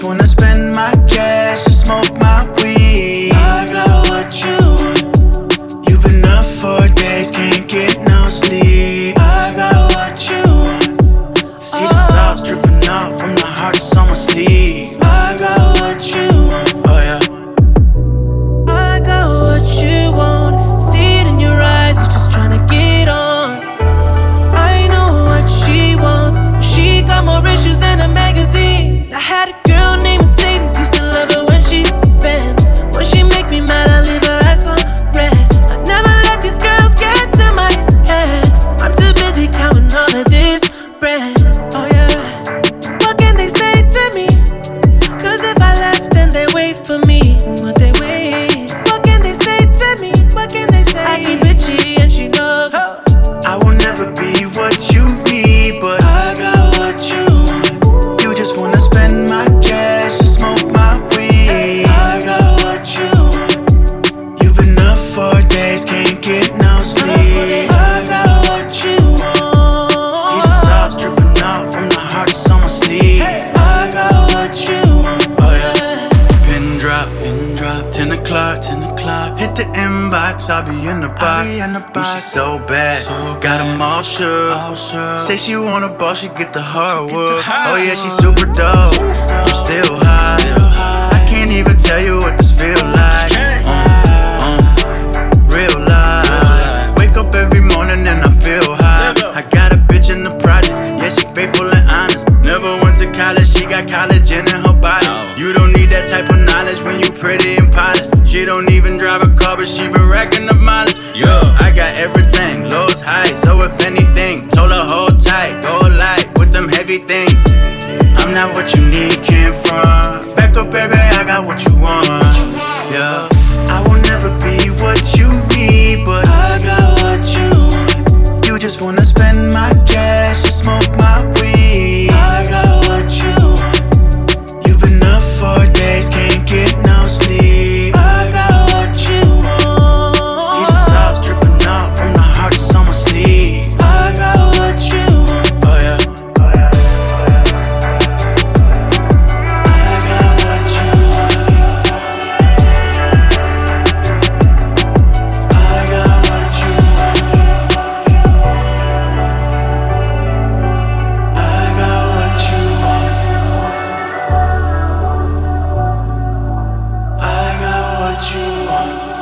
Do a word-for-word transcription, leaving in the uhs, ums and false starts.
wanna spend my cash and smoke my weed. I got what you want. You've been up for days, can't get no sleep. I got what you want. See the sauce dripping off from the heart that's on my sleeve. I got what you want. Oh yeah. I got what you want. See it in your eyes, you're just tryna get on. I know what she wants, but she got more issues than a magazine. I had a girl named Mercedes, used to love her when she bends. When she make me mad, I leave her ass on red. I never let these girls get to my head. I'm too busy counting all of this bread. Oh yeah. What can they say to me? Cause if I left, then they wait for me. But they wait. What can they say to me? What can they say? I keep bitchy and she knows. I will never be what you need, but I got what you want. you just wanna spend my cash and smoke my weed. I got what you want. You've been up for days, can't get no sleep. I got what you want. See the sauce dripping off from the heart that's on my sleeve. I got what you want. Oh yeah. Pin drop, pin drop, ten o'clock, ten o'clock. Hit the inbox, I'll be in the box. Ooh, she so bad, so got them all shook. all shook. Say she want a ball, she get the hardwood. Oh yeah, she super dope. I'm still high. I can't even tell you what this feel like. Uh, uh, real life. Wake up every morning and I feel high. I got a bitch in the projects, yeah, she faithful and honest. Never went to college, she got collagen in her body. You don't need that type of knowledge when you pretty and polished. She don't even drive a car, but she been racking up mileage. Yeah, I got everything, lows, high. So if anything, told her hold tight, go light with them heavy things. I'm not what you need, came from. Back up, baby, I got what you want. Yeah, I will never be what you need, but I got what you want. you just wanna spend my cash and smoke my weed. I got what you want. You've been up for days, can't get no sleep. I got what you want. See the sauce dripping off from the heart that's on my sleeve. I got what you want. Oh yeah. I got what you want. I got what you want. I got what you want. I got what you want.